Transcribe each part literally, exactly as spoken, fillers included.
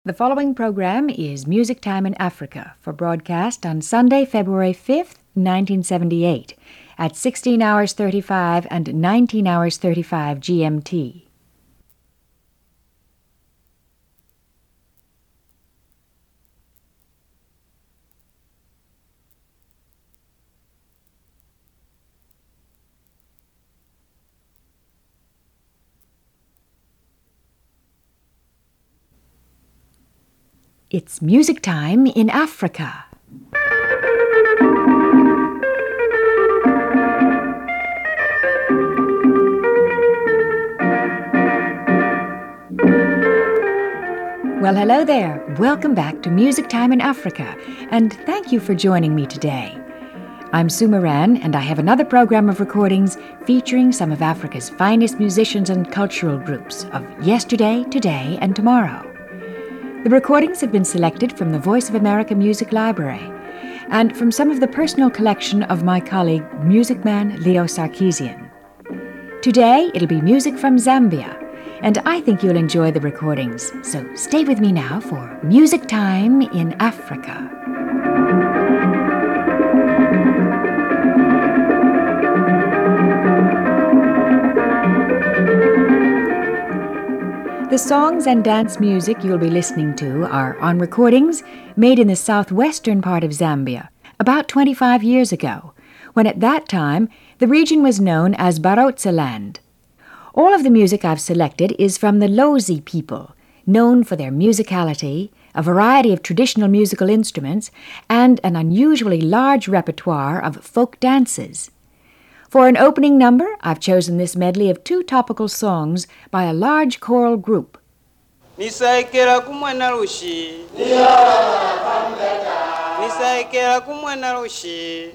The following program is Music Time in Africa for broadcast on Sunday, February fifth, nineteen seventy-eight at sixteen hours thirty-five and nineteen hours thirty-five G M T. It's Music Time in Africa. Well, hello there. Welcome back to Music Time in Africa, and thank you for joining me today. I'm Sue Moran, and I have another program of recordings featuring some of Africa's finest musicians and cultural groups of yesterday, today, and tomorrow. The recordings have been selected from the Voice of America Music Library and from some of the personal collection of my colleague, music man Leo Sarkeesian. Today, it'll be music from Zambia, and I think you'll enjoy the recordings. So stay with me now for Music Time in Africa. The songs and dance music you'll be listening to are on recordings made in the southwestern part of Zambia about twenty-five years ago, when at that time the region was known as Barotse Land. All of the music I've selected is from the Lozi people, known for their musicality, a variety of traditional musical instruments, and an unusually large repertoire of folk dances. For an opening number, I've chosen this medley of two topical songs by a large choral group. Nisaikera kumwana rushi Nisaikera kumwana rushi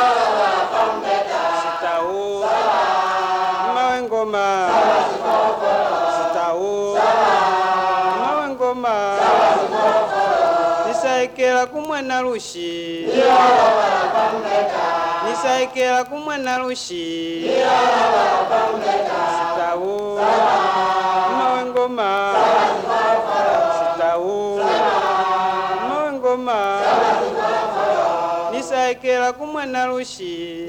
Sitao Mawengoma Sitao Mawengoma Nisaikera kumwana rushi Nisaikera kumwana rushi Sitao Mawengoma Sitao Mawengoma Nisaikera kumwana rushi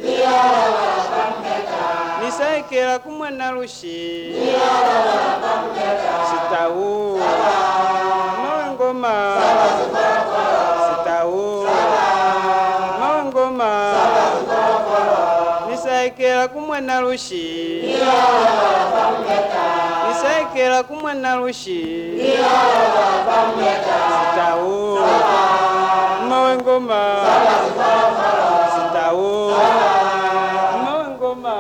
Nisaikera kumwana rushi Sitao Mawengoma Sitao Mawengoma Nisaikera kumwana rushi Nisaikera kumwana rushi Sitao Mawengoma Sitao Mawengoma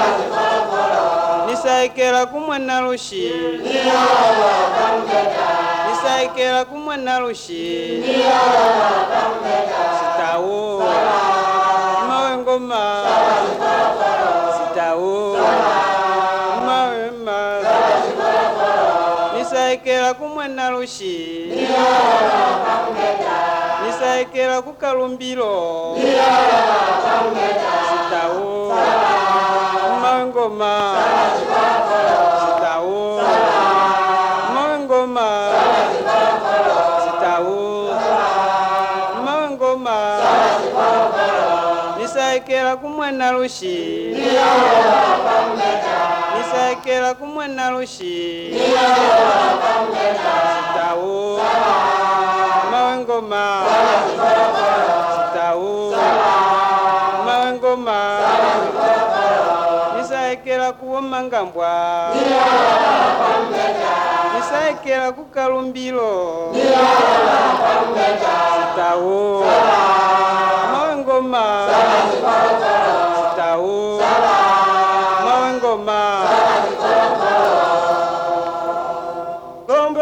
Nisaikera kumwana rushi Nisaikera kumwana rushi Sitao Mawengoma Sitao Mawema Nisaikera kumwana rushi Nisaikera kukalumbiro Sitao Mawengoma Sitao Mawengoma Sitao Mawengoma Nisaikera kumwana rushi Nisaikera kumwana rushi Sitao Mawengoma Sitao Mawengoma Nisaikera kuwomangambwa Nisaikera kukalumbilo Sitao Mawengoma Sitao Mawengoma Ngombe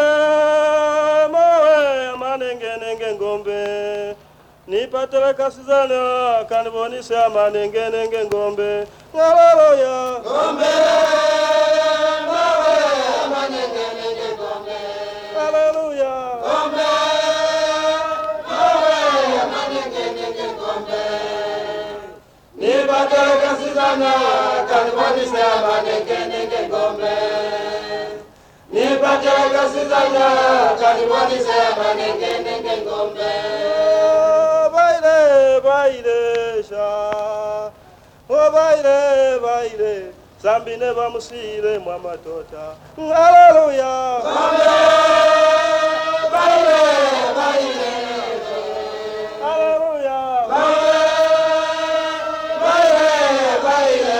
mawe manenge nenge ngombe Nipatele kasizana kanibonisa manenge nenge ngombe Hallelujah Ngombe mawe manenge nenge ngombe Hallelujah Ngombe mawe manenge nenge ngombe Nipatele kasizana kanibonisa manenge nenge ngombe nipate kasizana kaniboni sema nenge nenge ngombe baile baile sha o baile baile Zambine bamusire mwa matota haleluya baile baile haleluya baile baile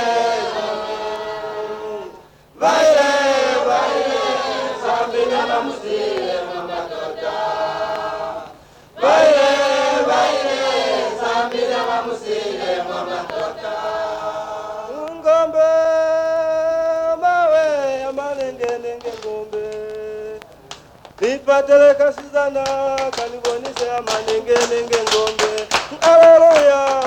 baile baile Zambine bamusire mwa matota baile baile Zambine bamusire mwa matota ngombe Nipatele kasizana kanibonise amanenge nenge ngombe haleluya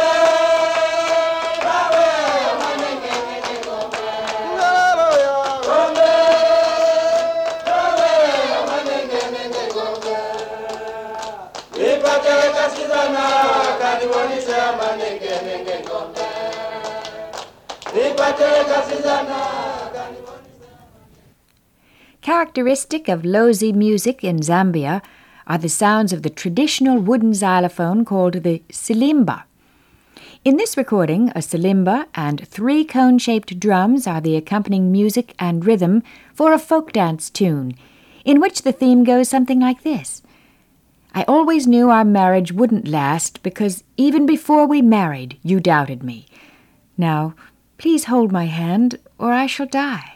bawe amanenge nenge ngombe haleluya ngombe bawe amanenge nenge ngombe Nipatele kasizana kanibonise amanenge nenge ngombe Nipatele kasizana Characteristic of Lozi music in Zambia are the sounds of the traditional wooden xylophone called the silimba. In this recording, a silimba and three cone-shaped drums are the accompanying music and rhythm for a folk dance tune, in which the theme goes something like this. I always knew our marriage wouldn't last because even before we married, you doubted me. Now, please hold my hand or I shall die.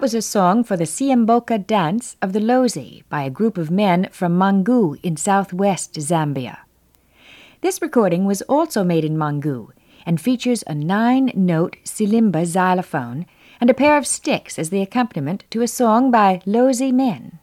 was a song for the Siamboka dance of the Lozi by a group of men from Mangu in southwest Zambia. This recording was also made in Mangu and features a nine-note silimba xylophone and a pair of sticks as the accompaniment to a song by Lozi men.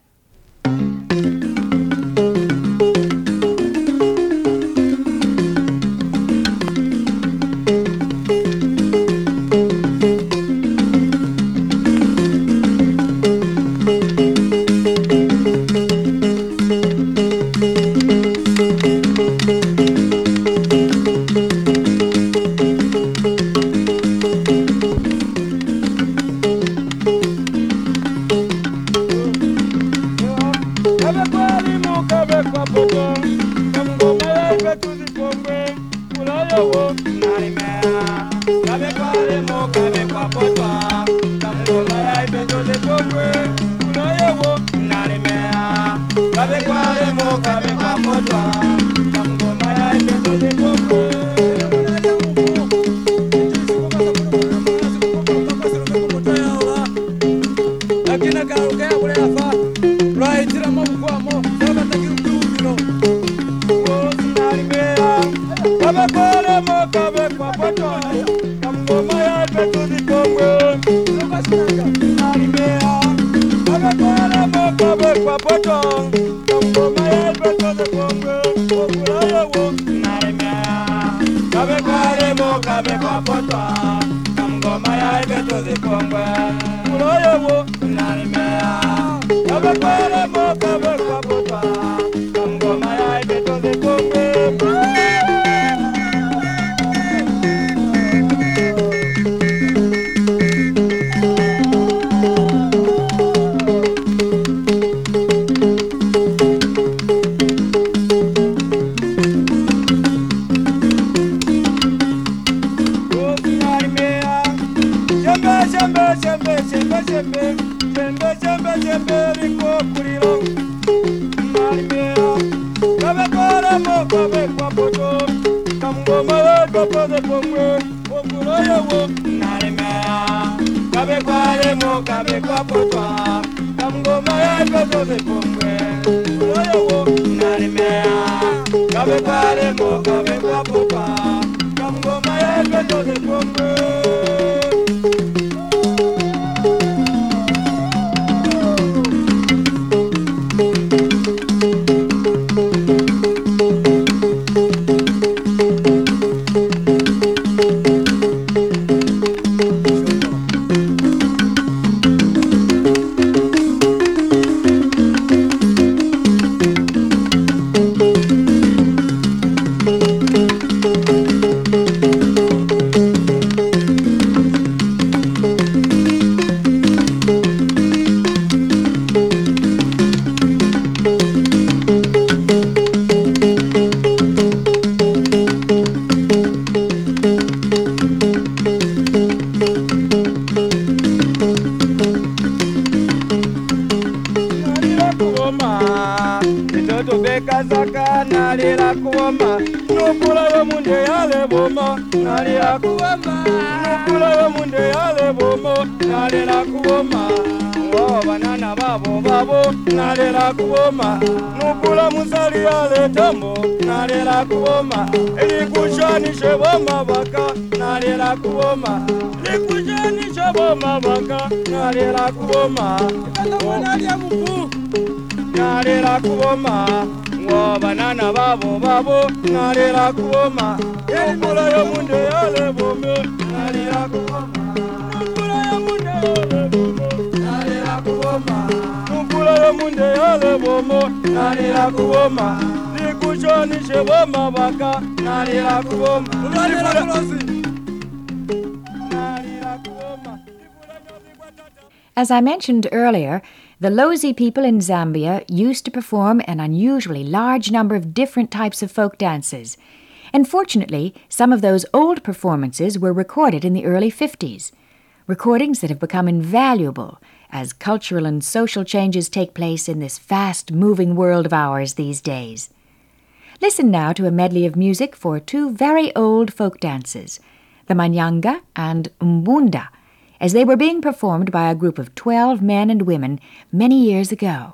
As I mentioned earlier, the Lozi people in Zambia used to perform an unusually large number of different types of folk dances. And fortunately, some of those old performances were recorded in the early fifties, recordings that have become invaluable as cultural and social changes take place in this fast-moving world of ours these days. Listen now to a medley of music for two very old folk dances, the Manyanga and Mbunda, as they were being performed by a group of twelve men and women many years ago.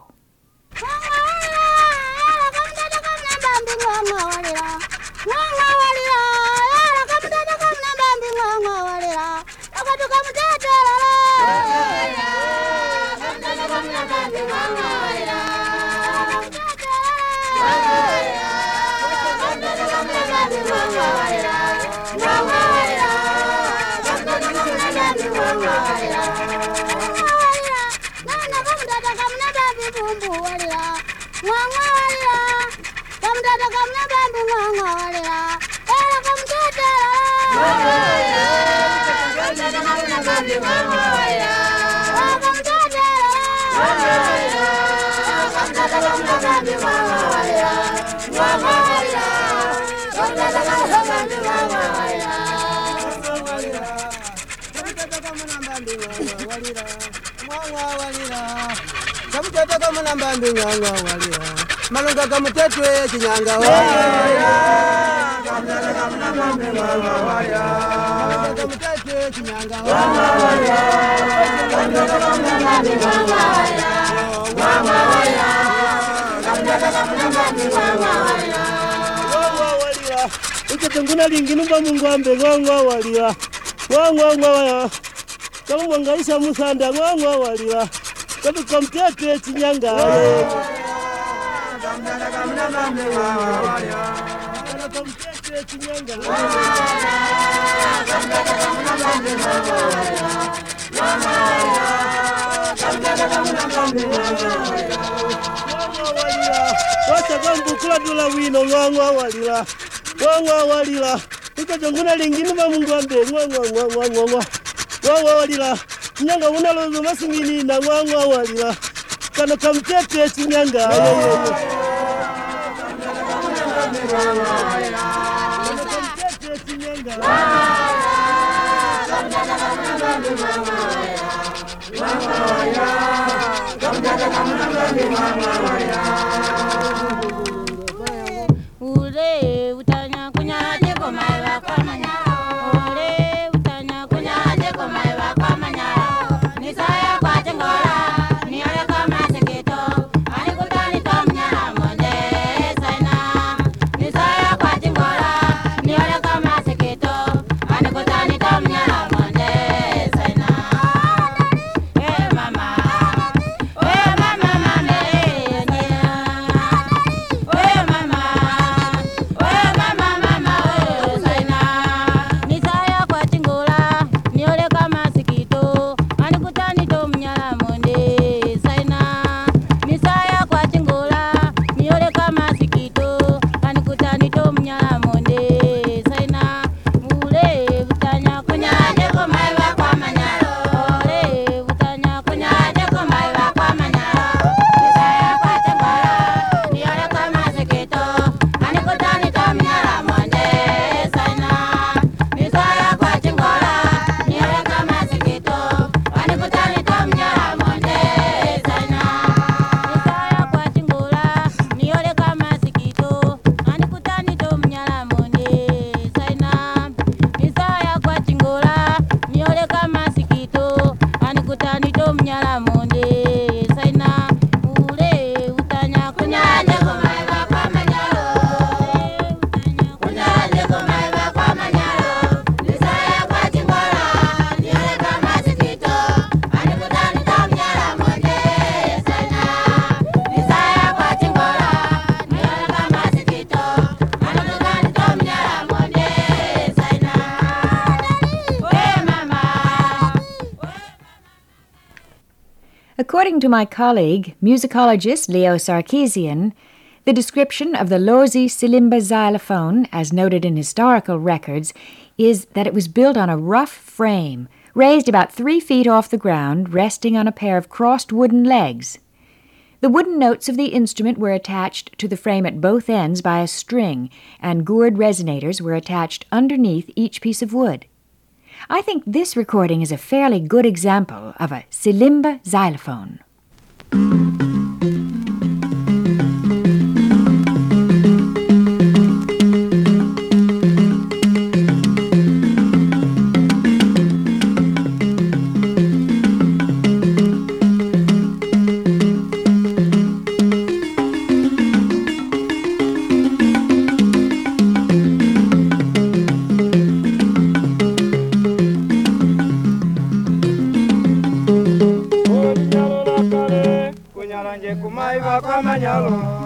Malunga kamutetwe chinyanga waya kamdala kamna mambe waya waya kamutetwe chinyanga waya kamdala kamna mambe waya waya kamdala kamna mambe waya waya ikatanguna linginu ba mungwambe ngwa walira ngwa ngwa waya kama mwangaisha musanda ngwa walira kama kamtetwe chinyanga waya kamdala kamna mambe waya kamtetwe chinyanga kamdala kamna mambe waya kamdala kamna mambe waya wacha gambu kula dula wino ngwa walira ngwa walira ikatanguna linginu ba mungwambe ngwa ngwa ngwa ngwa ngwa walira nyanga unalozo masingini na ngwa walira kana kamtetwe chinyanga ule utanya kunyaje ko maiwa kwa manyara ule utanya kunyaje ko maiwa kwa manyara ni saya kwa tengora ni ale kama seketo ani kutani tomnya monde saina ni saya kwa tengora ni ale kama seketo ani kutani tomnya monde saina eh mama eh mama mama eh mama eh mama mama eh saina ni saya kwa tengora ni ale kama seketo ani kutani tomnya monde saina ni saya kwa tengora ni ale kama seketo ani kutani tomnya monde saina ule utanya kunyaje ko maiwa kwa manyaro ule utanya kunyaje ko maiwa kwa manyaro ni saya kwa tengora ni ale kama seketo ani kutani tomnya monde saina ni saya kwa tengora ni ale kama seketo ani kutani tomnya monde saina ni saya kwa tengora ni ale kama seketo ani kutani tomnya monde saina ni saya kwa tengora ni ale kama seketo ani kutani tomnya monde saina ule utanya kunyaje ko maiwa kwa manyaro kunyaje ko maiwa kwa manyaro ni saya kwa tengora ni ale kama seketo ani kutani tomnya monde saina ni saya kwa tengora ni ale kama seketo ani kutani tomnya monde saina we mama. According to my colleague, musicologist Leo Sarkeesian, the description of the Lozi Silimba xylophone, as noted in historical records, is that it was built on a rough frame, raised about three feet off the ground, resting on a pair of crossed wooden legs. The wooden notes of the instrument were attached to the frame at both ends by a string, and gourd resonators were attached underneath each piece of wood. I think this recording is a fairly good example of a Silimba xylophone.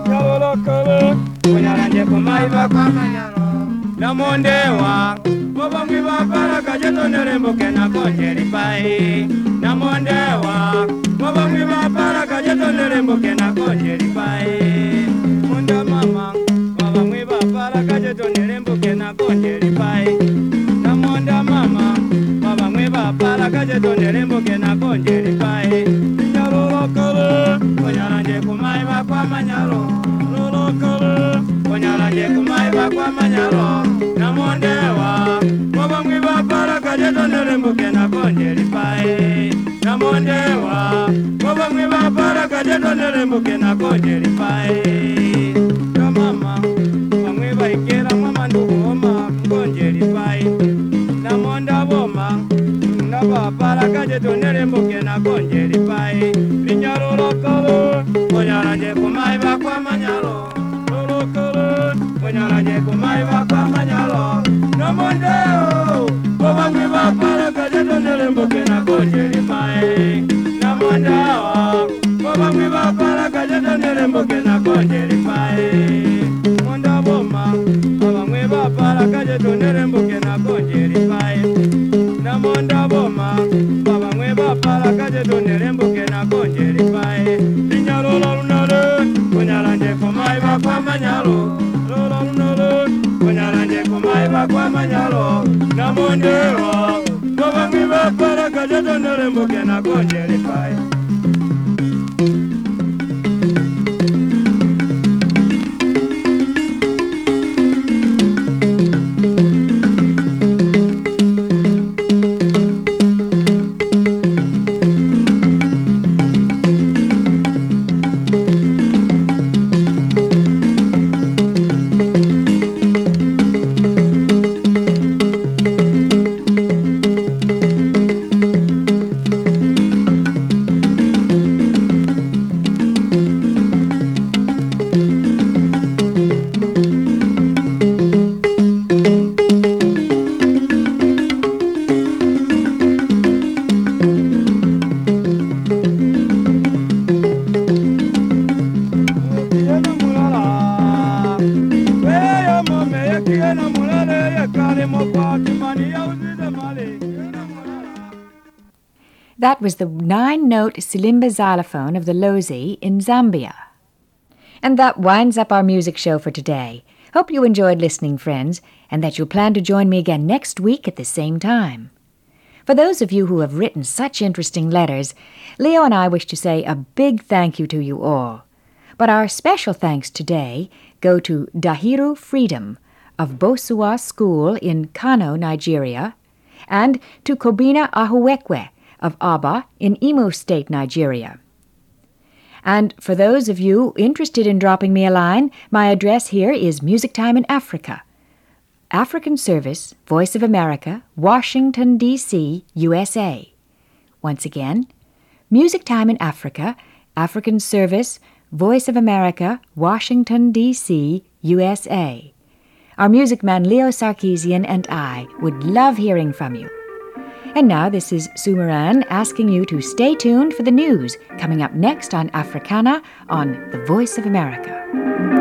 nyalolokole kunyalanje kumaiva kwa manyalo namondewa mobongi bapala kajetonele mboke na konjeri pai namondewa mobongi bapala kajetonele mboke na konjeri pai munda mama mobongi bapala kajetonele mboke na konjeri pai namonda mama mobongi bapala kajetonele mboke na konjeri pai nyalolokole kunyalanje kumaiva kwa manyalo lolokole kunyalanje kumaiva kwa manyalo namondewa mobongi bapala kajetonele mboke na konjeri pai namondewa mobongi bapala kajetonele mboke na konjeri pai yo mama bamwe baikera mama ndugoma konjeri pai namonda boma na bapala kajetonele mboke na konjeri pai linyalolokolo kunyalanje kumaiva kwa manyalo lolokolo kunyalanje kumaiva kwa manyalo namondeo bobangwi bapala kajetonele mboke na konjeri pai namondawa bobangwi bapala kajetonele mboke na konjeri pai monda boma bobangwi bapala kajetonele mboke na konjeri pai namonda boma bobangwi bapala kajetonele mboke na konjeri pai linyalola lunale kunyalanje kumaiva kwa manyalo lola lunale kunyalanje kumaiva kwa manyalo namondero bobangwi bapala kajetonele mboke na konjeri pai That was the nine-note Silimba xylophone of the Lozi in Zambia. And that winds up our music show for today. Hope you enjoyed listening, friends, and that you'll plan to join me again next week at the same time. For those of you who have written such interesting letters, Leo and I wish to say a big thank you to you all. But our special thanks today go to Dahiru Freedom of Bosua School in Kano, Nigeria, and to Kobina Ahuwekwe of Aba in Imo State, Nigeria. And for those of you interested in dropping me a line, my address here is Music Time in Africa. African Service, Voice of America, Washington, D C, U S A. Once again, Music Time in Africa, African Service, Voice of America, Washington, D C, U S A. Our music man Leo Sarkeesian and I would love hearing from you. And now this is Sue Moran asking you to stay tuned for the news coming up next on Africana on the Voice of America.